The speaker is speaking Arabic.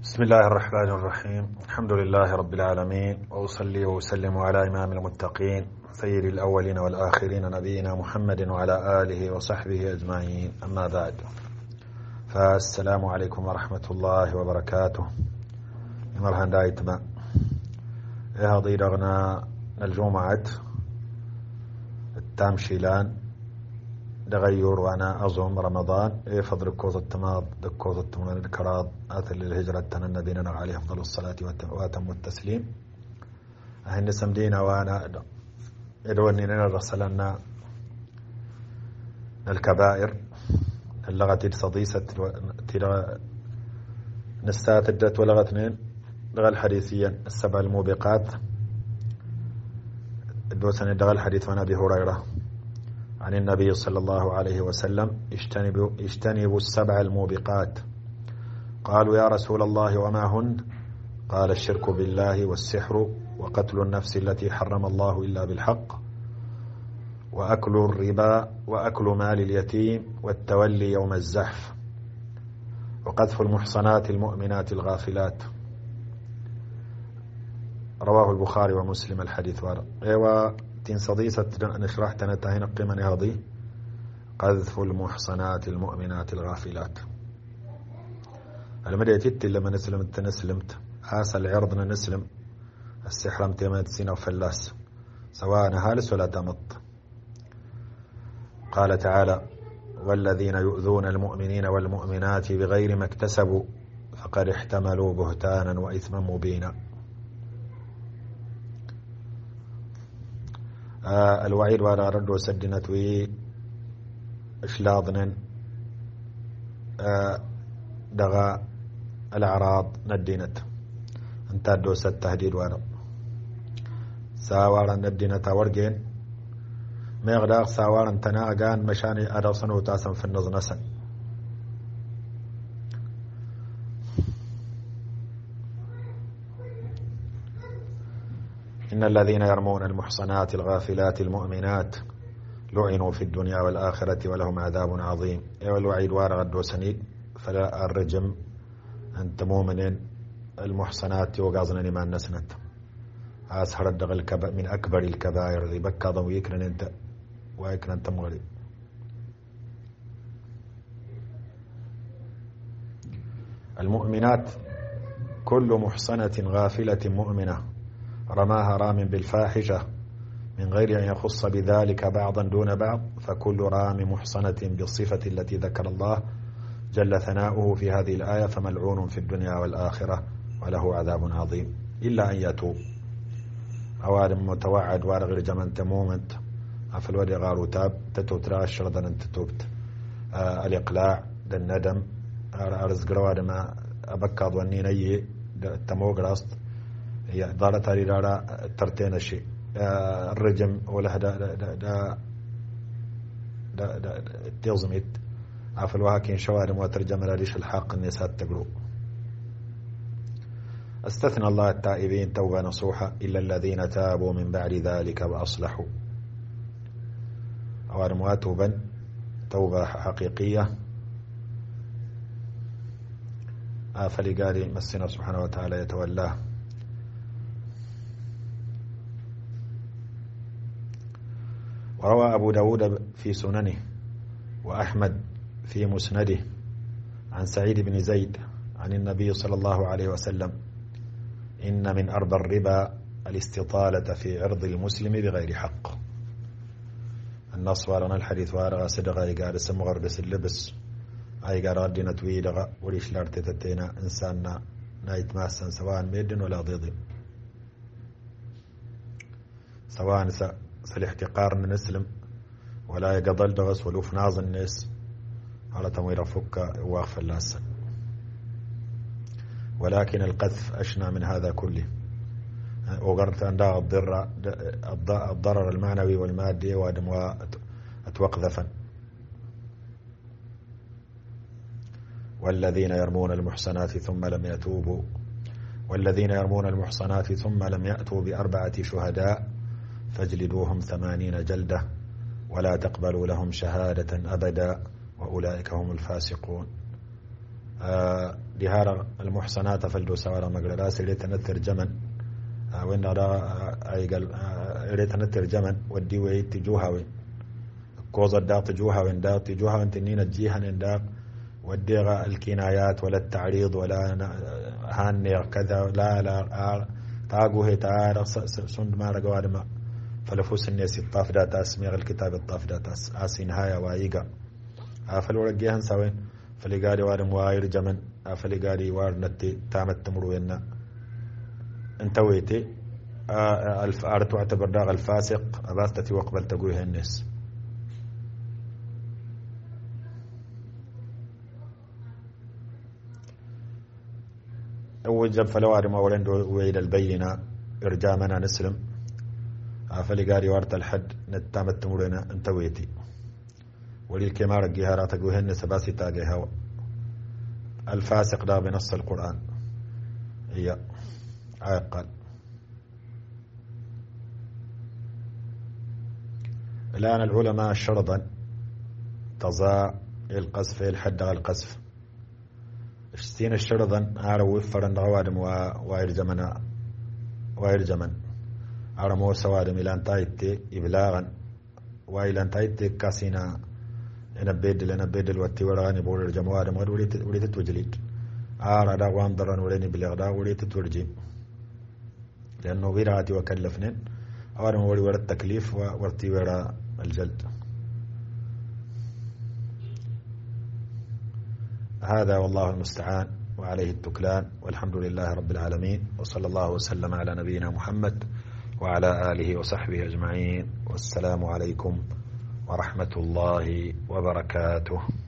بسم الله الرحمن الرحيم. الحمد لله رب العالمين، وأصلي وأسلم على إمام المتقين سيد الأولين والآخرين نبينا محمد وعلى آله وصحبه أجمعين، أما بعد، فالسلام عليكم ورحمة الله وبركاته. مرحبا دايتما هذه رغنا الجمعة التامشيلان دغيور وانا اظن رمضان فضل كوز التماض دكوز التمام الكراض اثل الهجرة تنبينا عليه افضل الصلاة واتم التسليم. اهن سمدينا وانا ادوني نرسلنا الكبائر اللغة صديسة نستات الدت ولغة اثنين لغة الحديثيا السبع الموبقات دوسن لغة الحديث عن ابي هريرة عن النبي صلى الله عليه وسلم: اجتنبوا السبع الموبقات. قالوا: يا رسول الله وما هن؟ قال: الشرك بالله والسحر وقتل النفس التي حرم الله إلا بالحق وأكل الربا وأكل مال اليتيم والتولي يوم الزحف وقذف المحصنات المؤمنات الغافلات. رواه البخاري ومسلم. الحديث وارد تين صديسة نشرح تنتهين قيمة هذه قذف المحصنات المؤمنات الغافلات. المدى يتت لما نسلمت عاس العرض نسلم السحر امتمت سنة وفلاس سواء هالس ولا تمط. قال تعالى: والذين يؤذون المؤمنين والمؤمنات بغير ما اكتسبوا فقد احتملوا بهتانا وإثما مبينا. الوعيد ولا رد وسدنت وي اشلاضن دغا الأعراض ندينت انت دوس التهديد وارا ساوارا ندينت ورقين ميغداغ ساوارا تناغان مشاني أدوسن وتاسم في النظنسن. إن الذين يرمون المحصنات الغافلات المؤمنات لعنوا في الدنيا والآخرة ولهم عذاب عظيم. والوعيد وارغد وسنيد فلا الرجم أنت مؤمنين المحصنات وقازنا ما نسنت أسهر الدغل من أكبر الكبائر ذي بكا ضويكرن أنت ويكرن أنت مغرب. المؤمنات كل محصنة غافلة مؤمنة رماها رام بالفاحشة من غير أن يخص بذلك بعضا دون بعض، فكل رام محصنة بالصفة التي ذكر الله جل ثناؤه في هذه الآية فملعون في الدنيا والآخرة وله عذاب عظيم، إلا أن يتوب. أوادم متوعد وارغر جمن تمومت أفل ودي غارو تاب تتو تراش رضا أن تتوبت. الإقلاع الندم أرزق رواد ما أبكى ظنين أي تموغ راست هي دارة تاري دارة ترتين الشيء الرجم وله دا تيوزميت عفل وهاكين شوارم وترجم لريش الحق النساء تقلو. استثنى الله التائبين توبة نصوحة إلا الذين تابوا من بعد ذلك وأصلحوا. أوارم واتوبا توبة حقيقية فلقاري مسنا سبحانه وتعالى يتولاه. وروى أبو داود في سننه وأحمد في مسنده عن سعيد بن زيد عن النبي صلى الله عليه وسلم: إن من أربى الربا الاستطالة في عرض المسلم بغير حق. النص وارنا الحديث وارغا صدغا يقال سمغر بس اللبس أي قال ردنا تويدغا وليش لارتتتينا إنساننا نايت ماسا سواء ميدن ولا ضيض سواء سالاحتقار نسلم ولا يقضل دغس ولوف ناظ الناس على تموير فك واغفر لاسا. ولكن القذف أشنى من هذا كله وقرت أن الضرر المعنوي والمادي وادم أتوقذفا. والذين يرمون المحصنات ثم لم يأتوا ب4 شهداء فاجلدوهم 80 جلدة ولا تقبلوا لهم شهادة أبدا وأولئك هم الفاسقون. دهار المحصنات فلدو سوارا مقرراس إليتنا الترجمن وإن إليتنا الترجمن ودي ويت جوها وين كوز الداق تجوها وين داق تجوها وين تنين الجيها وين داق ودي الكنايات ولا التعريض ولا هاني كذا لا تاقوه تعالى سند ما رقوار ما فلفوس الناس الطاف داتاس ميغ الكتاب الطاف داتاس آسي نهاية وايقا فالورقيهن سوين فلقاري وارم واير جمن فلقاري وار نتي تامت تمروينا انتويتي أردت أعتبر داغ الفاسق أباستتي وقبل تقويه الناس أول جب فلوارم أولين وإلى البينة إرجامنا نسلم فلقاري وارت الحد نتامت تمروينا انتويتي ولي الكمار الجهارات تقوهن سباسي تاقي هوا الفاسق دا بنص القرآن هي آية قال الآن العلماء شرطا تضاع القذف الحد على القذف اشتين الشرطا عارو وفرن غوادم واير جمن عارمو سوادم إلى انتايتي إبلاغا وإلى انتايتي كاسينا أنا بدل والتوراني بقول الجماعة ما وليت توجليد دا وان ضرن وليني بالغدا وليت تورجي لأنه ويراتي وكلفنين أنا ولي ورا التكليف ورتي ورا الجلد هذا والله المستعان وعليه التكلان والحمد لله رب العالمين وصلى الله وسلم على نبينا محمد وعلى آله وصحبه أجمعين والسلام عليكم ورحمة الله وبركاته.